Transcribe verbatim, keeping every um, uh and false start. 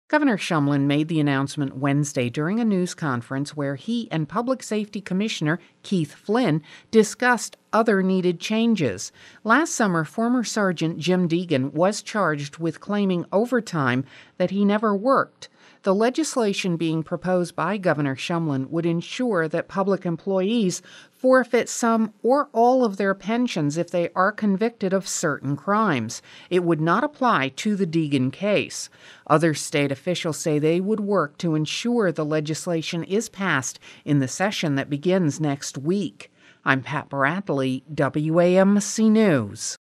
Governor Shumlin made the announcement Wednesday during a news conference where he and Public Safety Commissioner Keith Flynn discussed other needed changes. Last summer, former Sergeant Jim Deegan was charged with claiming overtime that he never worked. The legislation being proposed by Governor Shumlin would ensure that public employees forfeit some or all of their pensions if they are convicted of certain crimes. It would not apply to the Deegan case. Other state officials say they would work to ensure the legislation is passed in the session that begins next week. I'm Pat Bradley, W A M C News.